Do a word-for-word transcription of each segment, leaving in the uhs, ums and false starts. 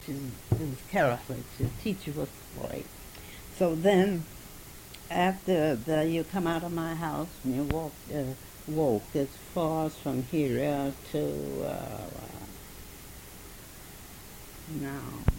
She was Catholic. The teacher was white. So then, after the, you come out of my house and you walk, uh, walk as far as from here to, uh, no,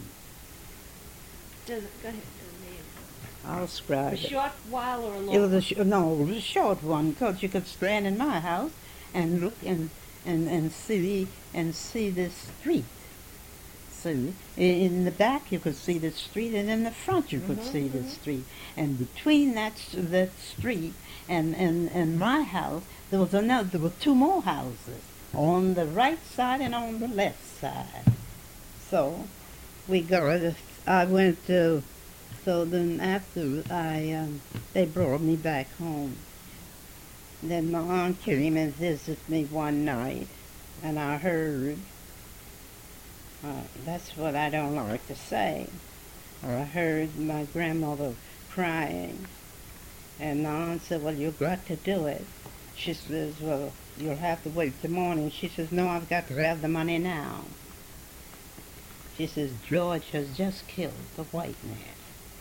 Does it, go ahead, name. I'll describe A it. short while or a long? It was a sh- no, it was a short one because you could stand in my house and look and and and see and see this street. See, in the back you could see the street, and in the front you could Mhm, see the mhm. street. And between that s- that street and, and and my house, there was another. There were two more houses on the right side and on the left side. So we go. I went to. So then after I, um, they brought me back home. Then my aunt came and visited me one night, and I heard. Uh, that's what I don't like to say. Or I heard my grandmother crying, and my aunt said, "Well, you've got to do it." She says, "Well, you'll have to wait till morning." She says, "No, I've got to have the money now." She says, "George has just killed the white man."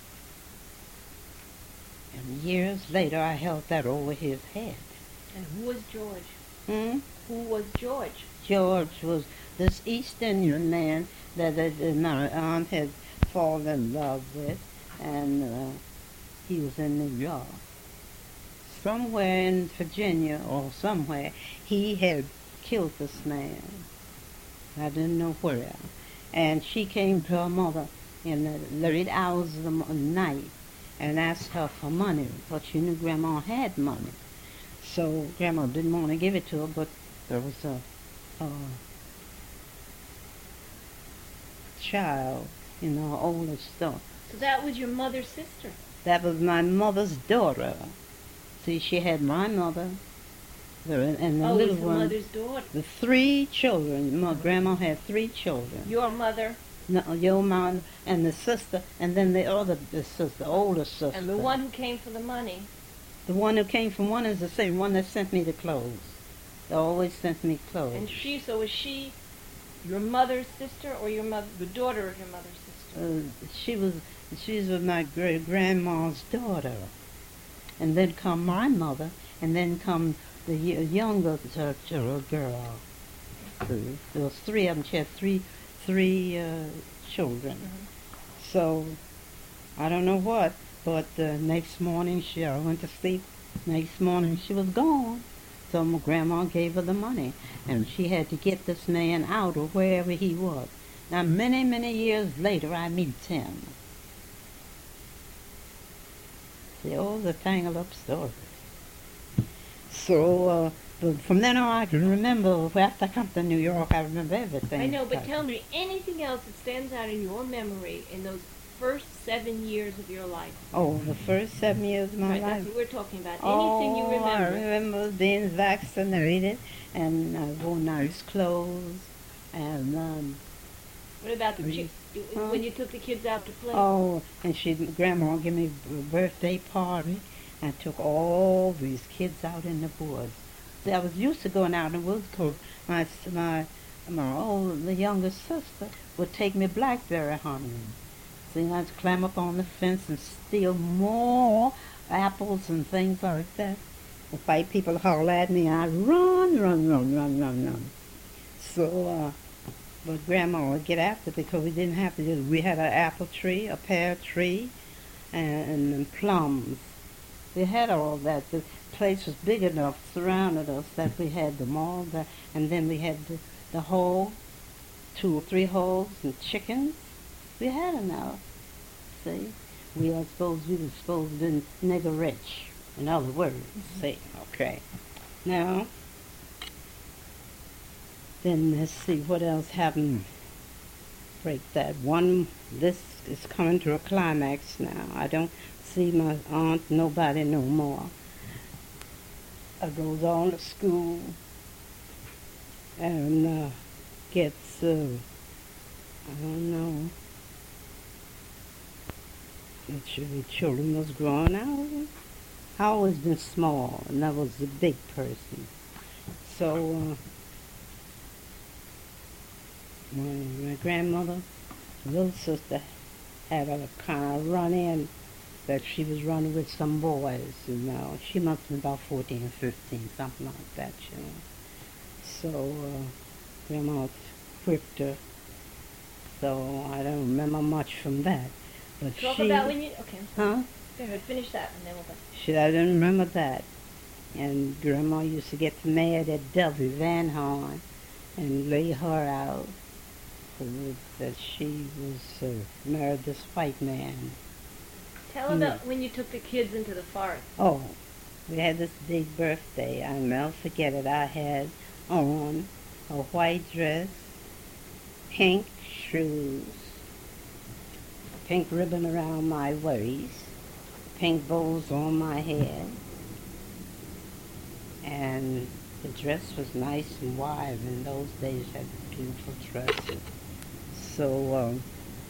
And years later, I held that over his head. And who was George? Hmm? Who was George? George was this East Indian man that, that, that my aunt had fallen in love with, and uh, he was in New York. Somewhere in Virginia or somewhere, he had killed this man. I didn't know where. And she came to her mother in the late hours of the mo- night and asked her for money, but she knew Grandma had money. So Grandma didn't want to give it to her, but there was a, a child, you know, oldest daughter. So that was your mother's sister. That was my mother's daughter. See, she had my mother, the, and the Oh, little it's the one. mother's daughter. The three children. My grandma had three children. Your mother. No, your mom and the sister, and then the other the sister, older sister. And the one who came for the money. The one who came from one is the same one that sent me the clothes. They always sent me clothes. And she, so was she your mother's sister or your mother, the daughter of your mother's sister? Uh, she was she was my great grandma's daughter, and then come my mother, and then come the y- younger uh, ch- girl. There was three of them. She had three three uh, children. Mhm. So I don't know what, but uh, next morning she I went to sleep. Next morning she was gone. So my grandma gave her the money, and she had to get this man out of wherever he was. Now many many years later I meet him. See, all the tangled up stories. So uh, but from then on I can remember. After I come to New York, I remember everything. I know, but tell me anything else that stands out in your memory in those first seven years of your life. Oh, the first seven years of my Right, life. that's what we're talking about. Oh, Anything you remember. I remember being vaccinated and I wore nice clothes and um, What about the Really? kids? Huh? When you took the kids out to play? oh, and she grandma gave me a birthday party and took all these kids out in the woods. See, I was used to going out in the woods because my my my old the younger sister would take me blackberry hunting. See, I'd climb up on the fence and steal more apples and things like that. If white people holler at me, I'd run, run, run, run, run, run. So, uh, but Grandma would get after because we didn't have to do. We had an apple tree, a pear tree, and, and plums. We had all that. The place was big enough, surrounded us, that we had them all there. And then we had the, the hole, two or three holes, and chickens. We had enough. See, we are supposed we were supposed to be nigger rich. In other words, see, okay. Now, then let's see what else happened. Break that one. This is coming to a climax now. I don't see my aunt, nobody no more. I goes on to school and uh, gets, uh, I don't know. The children was growing out. I always been small, and I was a big person. So uh, my, my grandmother little sister had a kind of run in that she was running with some boys, you know. She must have been about fourteen or fifteen, something like that, you know. So uh, Grandma whipped her, so I don't remember much from that. But Talk she, about when you. Okay. I'm sorry. huh? Go ahead. Finish that, and then we'll go. She, I don't remember that. And Grandma used to get mad at Dovey Van Horn and lay her out for that she was uh, married this white man. Tell Hmm. about when you took the kids into the forest. Oh, we had this big birthday. I'll never forget it. I had on a white dress, pink shoes, pink ribbon around my waist, pink bows on my head, and the dress was nice and wide. In those days, had beautiful dresses. So, um,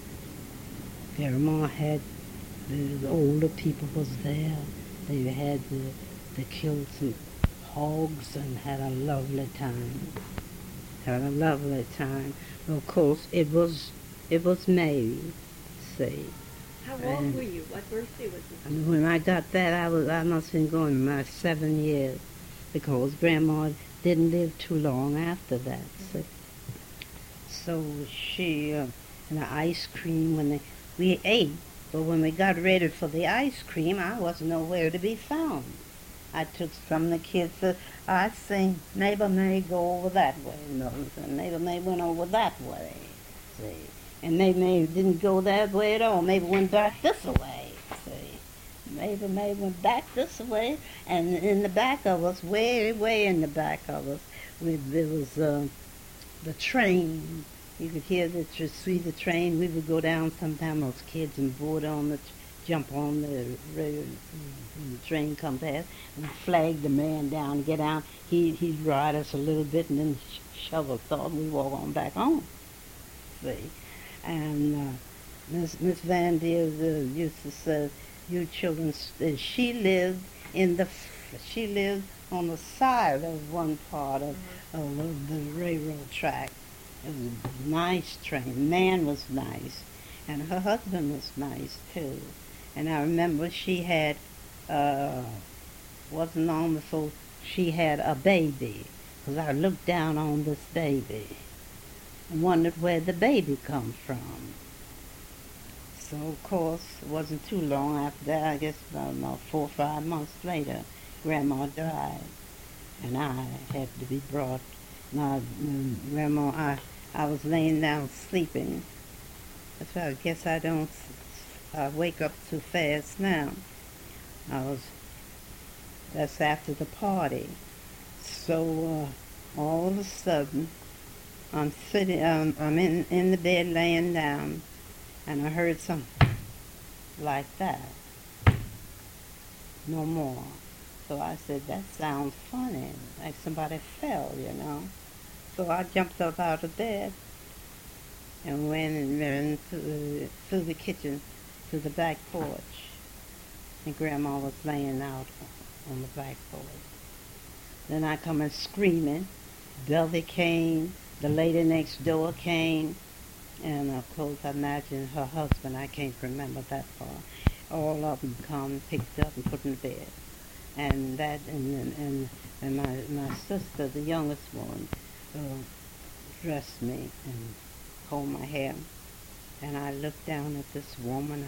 Grandma had the, the older people was there. They had the, they killed some hogs and had a lovely time. Had a lovely time. Of course, it was it was May. See, How old and were you? What birthday was this? and when I got that, I was I must have been going my seven years, because Grandma didn't live too long after that. So, so she uh, and the ice cream when they, we ate, but when we got ready for the ice cream, I wasn't nowhere to be found. I took some of the kids to, I sing, neighbor May go over that way. No, neighbor May went over that way. See, and neighbor May didn't go that way at all. Maybe went back this way. See, neighbor May went back this way, and in the back of us, way, way in the back of us, we, there was uh, the train. You could hear the, to see the train. We would go down sometime, those kids, and board on the, jump on the rail, and the train come past, and flag the man down, get out. He, he'd ride us a little bit, and then sh- shovel thought we walk on back home. See? And uh, Miss Miss Van Deer uh, used to say, you children, s- uh, she lived in the, f- she lived on the side of one part of, of the railroad track. It was a nice train. Man was nice, and her husband was nice too. And I remember she had, uh, wasn't long before she had a baby, because I looked down on this baby and wondered where the baby come from. So of course, it wasn't too long after that. I guess about, about four or five months later, Grandma died, and I had to be brought. My mm, grandma, I I was laying down sleeping. That's why I guess I don't I wake up too fast now. I was That's after the party. So uh, all of a sudden, I'm sitting, um, I'm in in the bed laying down, and I heard something like that. No more. So I said, that sounds funny, like somebody fell, you know. So I jumped up out of bed and went and ran through the, through the kitchen to the back porch. And Grandma was laying out on the back porch. Then I come in screaming. Belvy came, the lady next door came, and of course I imagine her husband, I can't remember that far. All of them come, picked up and put in bed. And that, and, and, and my, my sister, the youngest one, uh, dressed me and pulled my hair. And I looked down at this woman.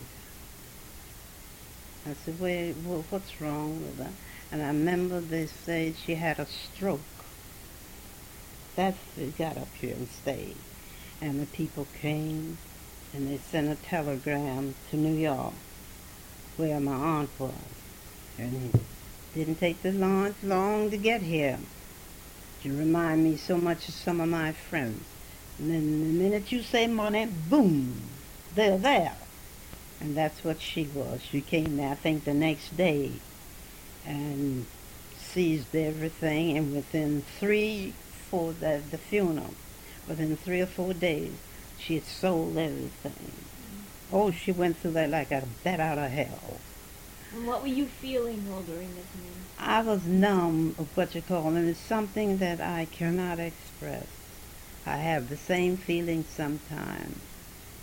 I said, I said, Wait, well, what's wrong with her? And I remember they said she had a stroke. That's they got up here and stayed. And the people came and they sent a telegram to New York where my aunt was. And it didn't take the long, long to get here. You remind me so much of some of my friends. And then the minute you say money, boom, they're there. And that's what she was. She came there, I think, the next day and seized everything. And within three, four, the, the funeral, within three or four days, she had sold everything. Oh, she went through that like a bat out of hell. And what were you feeling all during this meeting? I was numb of what you call, and it's something that I cannot express. I have the same feeling sometimes.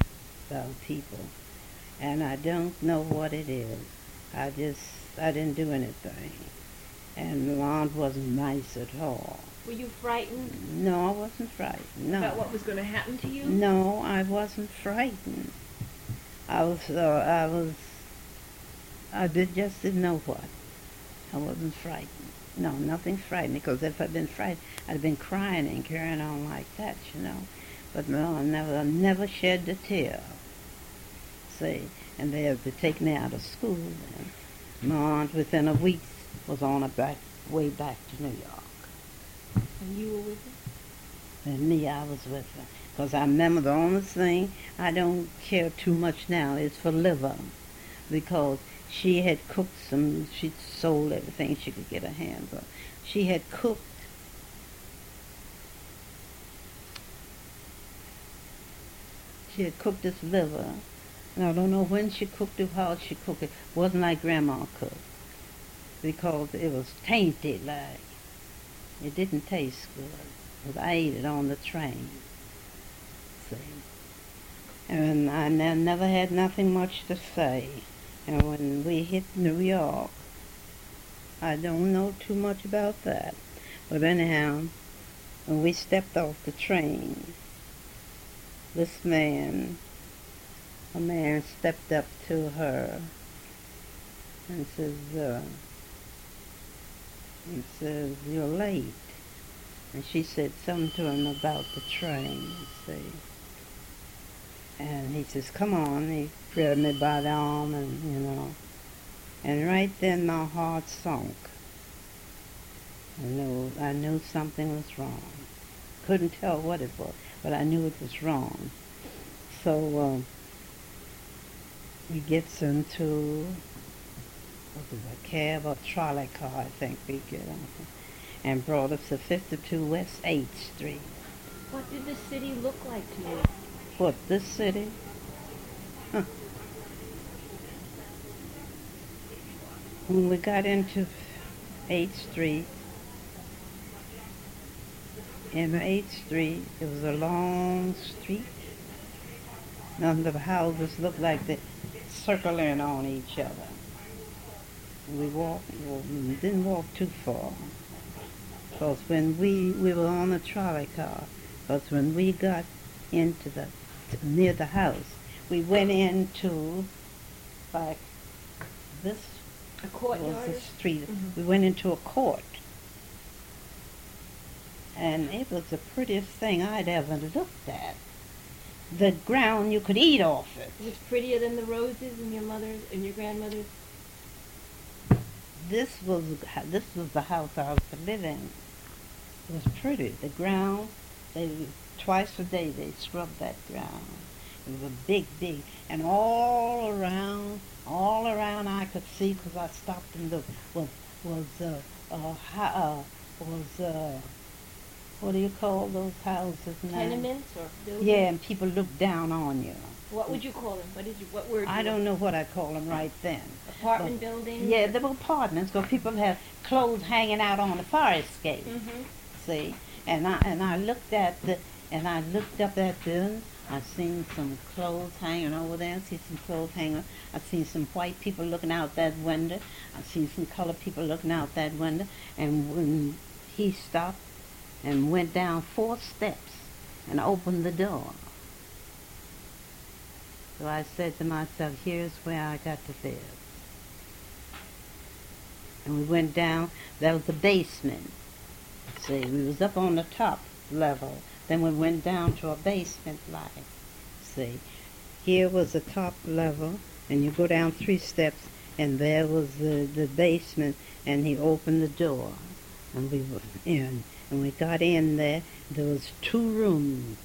about people, and I don't know what it is. I just, I didn't do anything, and my aunt wasn't nice at all. Were you frightened No, I wasn't frightened. No. about what was going to happen to you? No, I wasn't frightened. I was, uh, I was, I did just didn't know what. I wasn't frightened. No, nothing frightening, because if I'd been frightened, I'd have been crying and carrying on like that, you know. But no, I never, I never shed a tear. See, and they had to take me out of school, and my aunt, within a week, was on her back, way back to New York. And you were with her? And me, I was with her. Because I remember the only thing I don't care too much now is for liver. Because she had cooked some, she sold everything she could get her hands on. She had cooked she had cooked this liver. And I don't know when she cooked it, how she cooked it. It wasn't like Grandma cooked. Because it was tainted, like. It didn't taste good. Because I ate it on the train. See. And I ne- never had nothing much to say. And when we hit New York, I don't know too much about that. But anyhow, when we stepped off the train, this man, a man stepped up to her and says, uh, he says, "You're late." And she said something to him about the train, see. And he says, "Come on." He grabbed me by the arm, and, you know. And right then my heart sunk. I knew, I knew something was wrong. Couldn't tell what it was, but I knew it was wrong. So uh, he gets into, what was it, a cab or trolley car, I think we get on, and brought us to fifty-two West eighth Street. What did the city look like to you? What, this city? Huh. When we got into eighth Street, in eighth Street, it was a long street. None of the houses looked like they're circling on each other. We walked, well, we didn't walk too far. Because when we, we were on a trolley car, because when we got into the, near the house, we went into, like, this A was courtyard? the street. Mhm. We went into a court. And it was the prettiest thing I'd ever looked at. The ground, you could eat off it. It was prettier than the roses in your mother's and your grandmother's? This was this was the house I was to live in. It was pretty. The ground, they twice a day they scrubbed that ground. It was a big, big, and all around, all around I could see, because I stopped and looked, was was uh, uh, ha- uh was uh, what do you call those houses now? Tenements or buildings? Yeah, and people looked down on you. What would you call them? What did you? What word? I don't know what I call them right then. Apartment But- buildings? Yeah, they were apartments, because people had clothes hanging out on the fire escape. Mm-hmm. See, and I and I looked at the and I looked up at them. I seen some clothes hanging over there. I see some clothes hanging. I seen some white people looking out that window. I seen some colored people looking out that window. And when he stopped and went down four steps and opened the door. So I said to myself, here's where I got to live. And we went down. That was the basement. See, we was up on the top level. Then we went down to a basement like. See, here was the top level, and you go down three steps, and there was the, the basement, and he opened the door, and we were in. And we got in there, there was two rooms.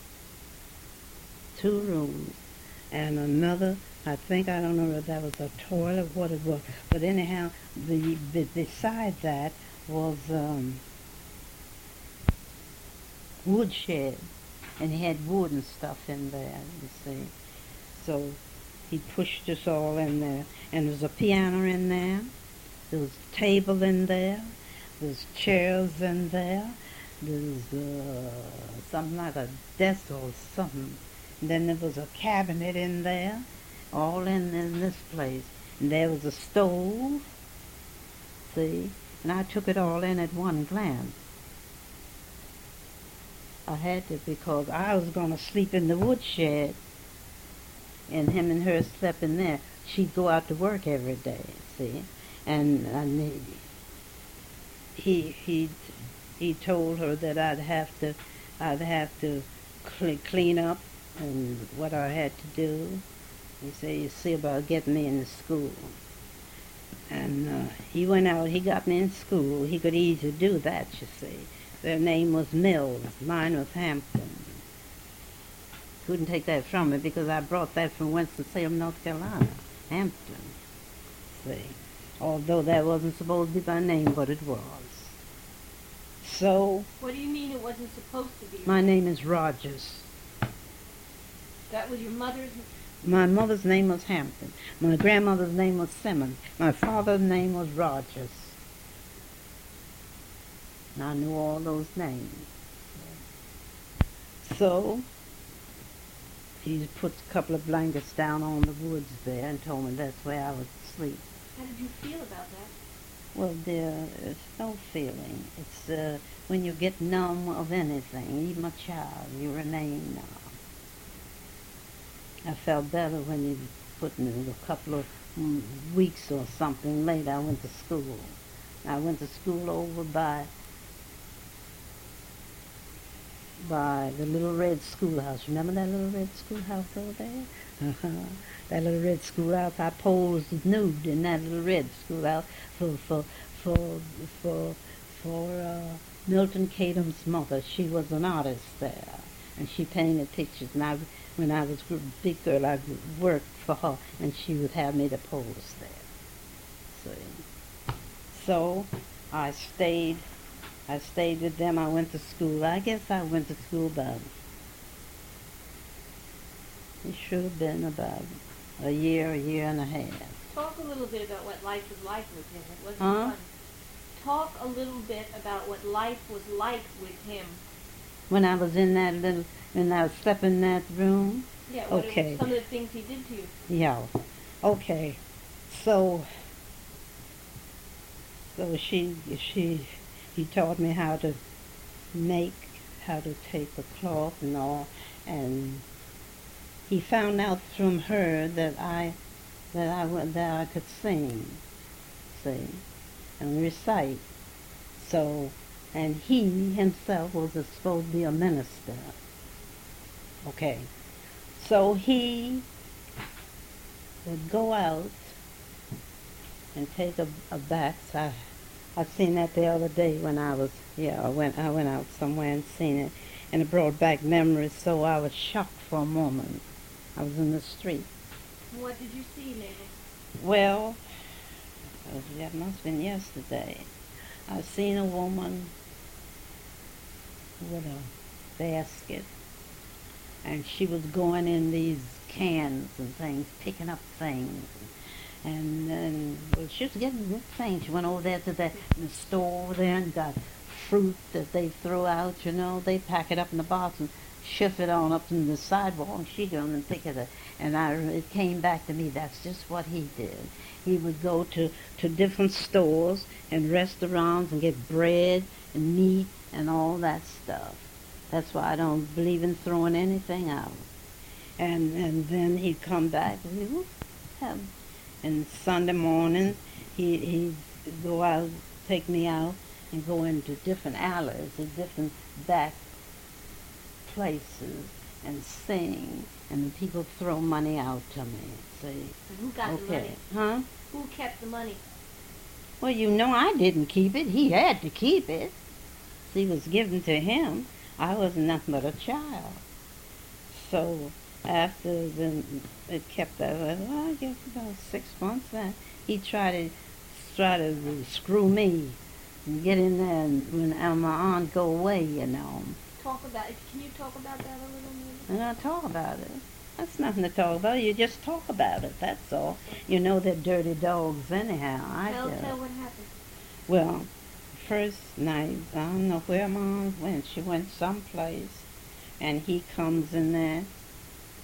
Two rooms. And another, I think, I don't know if that was a toilet, what it was. But anyhow, the, the beside that was um, woodshed, and he had wood and stuff in there, you see. So he pushed us all in there, and there was a piano in there, there was a table in there, there's chairs in there, there's uh, something like a desk or something And then there was a cabinet in there, all in, in this place. And there was a stove, see? And I took it all in at one glance. I had to because I was going to sleep in the woodshed, and him and her slept in there. She'd go out to work every day, see? And, and he, he, he told her that I'd have to, I'd have to cl- clean up and what I had to do. He said, you see about getting me into school. And uh, he went out, he got me in school. He could easily do that, you see. Their name was Mills, mine was Hampton. Couldn't take that from me because I brought that from Winston-Salem, North Carolina, Hampton, see. Although that wasn't supposed to be my name, but it was. So... What do you mean it wasn't supposed to be? My name is Rogers. That was your mother's... My mother's name was Hampton. My grandmother's name was Simmons. My father's name was Rogers. And I knew all those names. So, he put a couple of blankets down on the woods there and told me that's where I would sleep. How did you feel about that? Well, there is no feeling. It's uh, when you get numb of anything, even a child, you remain numb. I felt better when you put me a couple of mm, weeks or something later. I went to school. I went to school over by by the little red schoolhouse. Remember that little red schoolhouse over there? Uh-huh. That little red schoolhouse. I posed nude in that little red schoolhouse for for for for for uh, Milton Catum's mother. She was an artist there, and she painted pictures. And I, when I was a big girl, I worked for her, and she would have me to pose there. So, so I stayed. I stayed with them. I went to school. I guess I went to school about, it should have been about a year, a year and a half. Talk a little bit about what life was like with him. It wasn't Huh? fun. Talk a little bit about what life was like with him. When I was in that little, when I slept in that room? Yeah, what Okay. it, some of the things he did to you. Yeah. Okay. So, so she, she, he taught me how to make, how to take a cloth and all, and he found out from her that I, that I, wa- that I could sing, see, and recite. So, and he himself was a- supposed to be a minister. Okay. So he would go out and take a, a bath. I, I seen that the other day when I was, yeah, I went, I went out somewhere and seen it, and it brought back memories, so I was shocked for a moment. I was in the street. What did you see, Mabel? Well, uh, that must have been yesterday. I seen a woman with a basket, and she was going in these cans and things, picking up things. And then, well, she was getting good things. She went over there to the, the store over there and got fruit that they throw out, you know. They pack it up in the box and shift it on up to the sidewalk, and she go and pick it up. And I, it came back to me, that's just what he did. He would go to, to different stores and restaurants and get bread and meat and all that stuff. That's why I don't believe in throwing anything out. And and then he'd come back and he would have, and Sunday morning he he'd go out, take me out and go into different alleys and different back places and sing, and the people throw money out to me. See? And who got the Okay. money? Huh? Who kept the money? Well, you know I didn't keep it. He had to keep it. It was given to him. I was nothing but a child. So after the, it kept that, well, I guess about six months, then he tried to try to screw me and get in there and when uh, my aunt go away, you know. Talk about it. Can you talk about that a little bit? And I talk about it. That's nothing to talk about. You just talk about it. That's all. You know they're dirty dogs anyhow. I Tell, do. tell what happened. Well, first night, I don't know where Mom went. She went someplace, and he comes in there,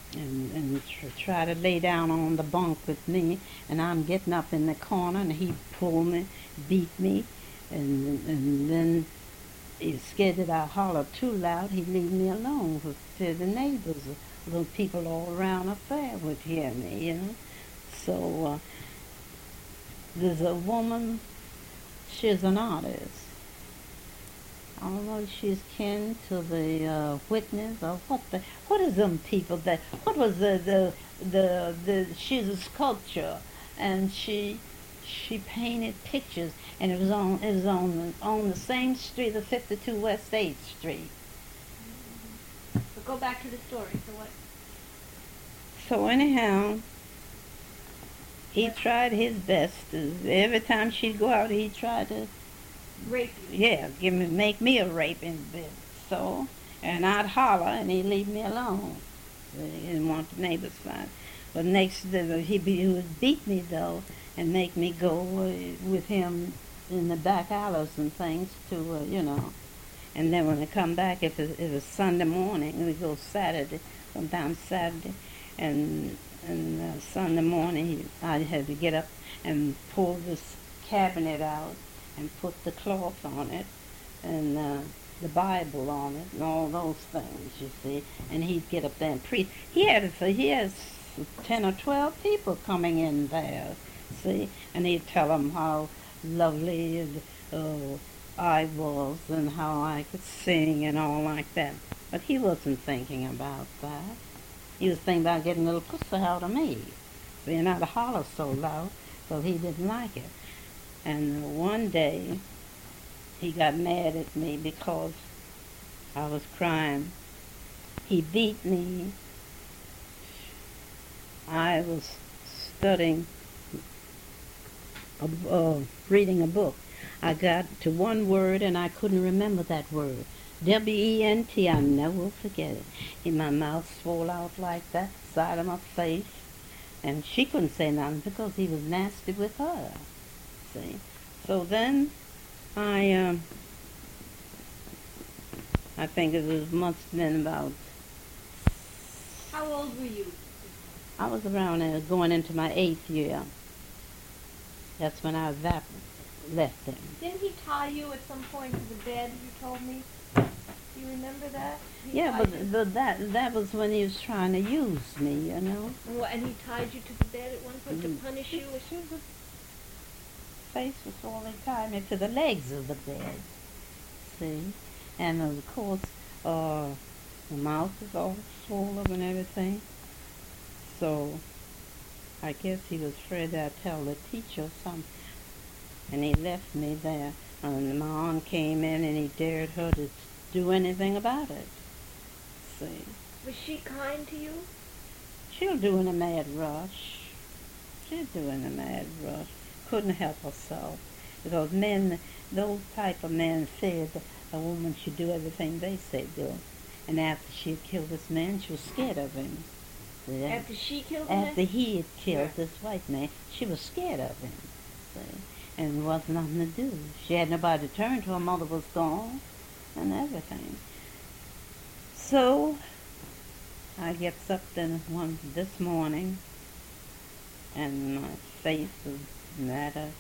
and, and tr- try to lay down on the bunk with me, and I'm getting up in the corner, and he pull me, beat me, and, and then he's scared that I holler too loud, he'd leave me alone for fear the neighbors, or the people all around up there would hear me, you know. So uh, there's a woman, she's an artist. I don't know if she's kin to the uh, witness or what the what is them people that what was the the the, the she's a sculpture, and she she painted pictures, and it was on it was on the, on the same street, the fifty-two West eighth Street. So go back to the story. So what? So anyhow, he tried his best. To, every time she'd go out, he tried to Rape you. yeah, give me, make me a raping bitch. So, and I'd holler, and he'd leave me alone. So he didn't want the neighbors find. But next, day, he, be, he would beat me though, and make me go uh, with him in the back alleys and things to, uh, you know. And then when I come back, if it, it was Sunday morning, we go Saturday, sometimes Saturday, and and uh, Sunday morning, he, I had to get up and pull this cabinet out and put the cloth on it and uh, the Bible on it and all those things, you see. And he'd get up there and preach. He had he has ten or twelve people coming in there, see, and he'd tell them how lovely and, uh, I was and how I could sing and all like that. But he wasn't thinking about that. He was thinking about getting a little pussy out of me. See, and I'd holler so loud, so he didn't like it. And one day, he got mad at me because I was crying. He beat me. I was studying, a, uh, reading a book. I got to one word and I couldn't remember that word. W E N T, I'll never forget it. And my mouth swole out like that, side of my face. And she couldn't say nothing because he was nasty with her. See? So then I, um, I think it was must have been about, How old were you? I was around there going into my eighth year. That's when I evap- left him. Didn't he tie you at some point to the bed? You told me. Do you remember that? He Yeah, tied but you- the, that that was when he was trying to use me, you know. And what- and he tied you to the bed at one point to Mm. punish you? She was face was all they tied me to the legs of the bed. See? And of course, uh, the mouth is all swollen and everything. So I guess he was afraid that I'd tell the teacher something. And he left me there. And my aunt came in and he dared her to do anything about it. See? Was she kind to you? She'll do in a mad rush. She'll do in a mad rush. Couldn't help herself. Because men, those type of men said that a woman should do everything they say do. And after she had killed this man, she was scared of him. See? After she killed him? After he had killed Yeah. this white man, she was scared of him. See? And there wasn't nothing to do. She had nobody to turn to. Her mother was gone and everything. So I gets up then one this morning and my face was matter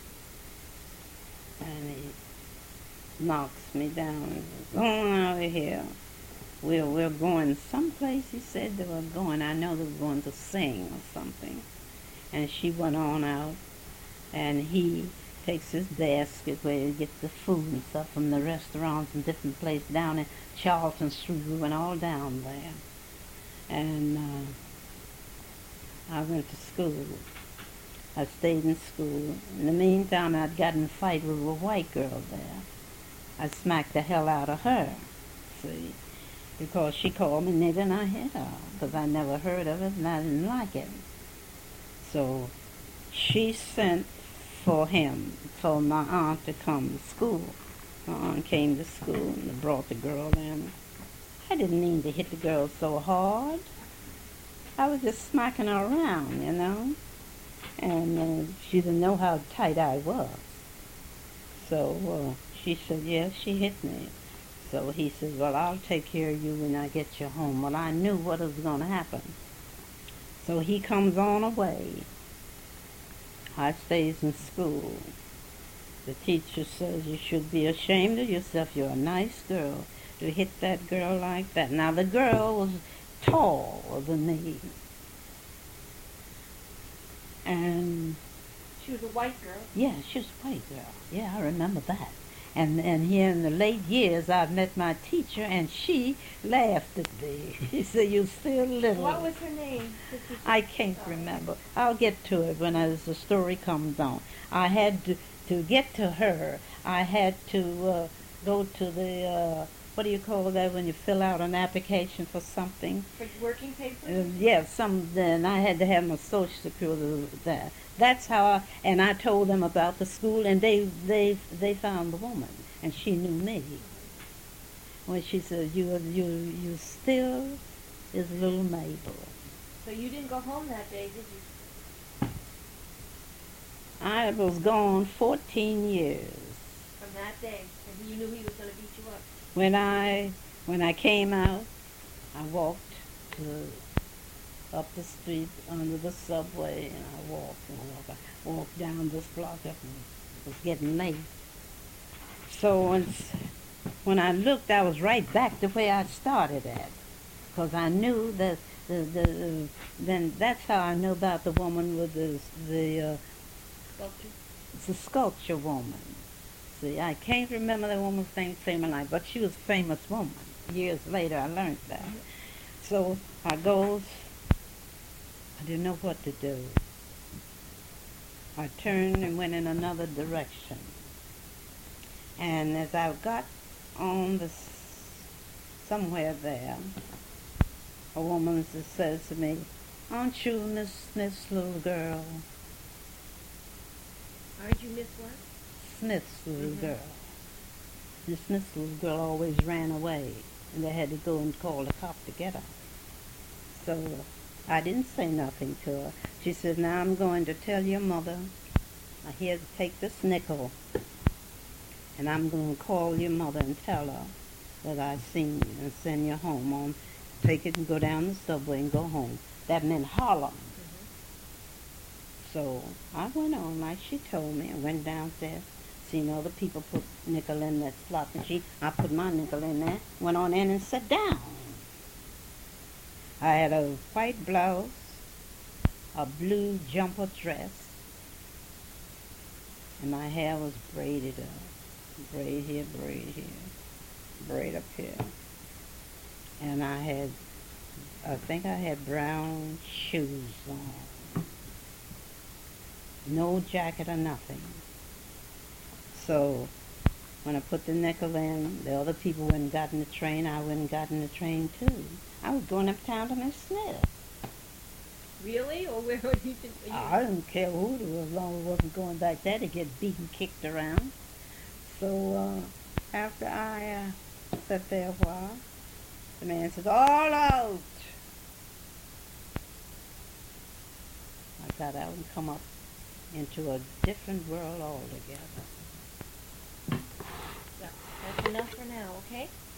and he knocks me down. Go on out of here. We're, we're going someplace, he said they were going. I know they were going to sing or something. And she went on out, and he takes his basket where he gets the food and stuff from the restaurants and different places down in Charlton Street. We went all down there. And uh, I went to school. I stayed in school. In the meantime, I'd gotten in a fight with a white girl there. I smacked the hell out of her, see, because she called me nigger and I hit her, because I never heard of it and I didn't like it. So she sent for him, for my aunt to come to school. My aunt came to school and brought the girl in. I didn't mean to hit the girl so hard. I was just smacking her around, you know. And uh, she didn't know how tight I was. So uh, she said, yes, she hit me. So he says, well, I'll take care of you when I get you home. Well, I knew what was going to happen. So he comes on away. I stays in school. The teacher says, you should be ashamed of yourself. You're a nice girl to hit that girl like that. Now, the girl was taller than me. And She was a white girl. yeah, she was a white girl. Yeah, I remember that. And and here in the late years, I met my teacher, and she laughed at me. She said, "You're still little." What was her name? the teacher? I can't remember. I'll get to it when as the story comes on. I had to to get to her. I had to uh, go to the uh, what do you call that when you fill out an application for something? For working papers? Uh, yeah, some. Then I had to have my social security there. That's how. I, and I told them about the school, and they they they found the woman, and she knew me. When she said, "You you you still is little Mabel." So you didn't go home that day, did you? I was gone fourteen years. From that day, and you knew he was going to beat you up. When I when I came out, I walked to up the street under the subway, and I walked and walked. I walked down this block up, and it was getting late. So once, when I looked, I was right back to where I started at, because I knew that the the, the then that's how I knew about the woman with the the uh, Sculpture? it's a sculpture woman. See, I can't remember the woman's name, same life, but she was a famous woman. Years later, I learned that. So I goes. I didn't know what to do. I turned and went in another direction. And as I got on the s- somewhere there, a woman s- says to me, "Aren't you Miss Smith's little girl?" Aren't you Miss what? Smith's little Mhm. girl. Miss Smith's little girl always ran away, and they had to go and call the cop to get her. So I didn't say nothing to her. She said, "Now I'm going to tell your mother. I here to take this nickel, and I'm going to call your mother and tell her that I seen you and send you home on. Take it and go down the subway and go home." That meant Harlem. Mm-hmm. So I went on like she told me. I went downstairs, seen other people put nickel in that slot machine. I put my nickel in there, went on in and sat down. I had a white blouse, a blue jumper dress, and my hair was braided up. Braid here, braid here, braid up here. And I had, I think I had brown shoes on. No jacket or nothing. So when I put the nickel in, the other people went and got in the train. I went and got in the train too. I was going uptown to Miss Smith. Really? Or where would you think? You... I didn't care who it was, as long as I wasn't going back there to get beaten, kicked around. So uh, after I uh, sat there a while, the man says, "All out!" I got out and come up into a different world altogether. So, that's enough for now, okay?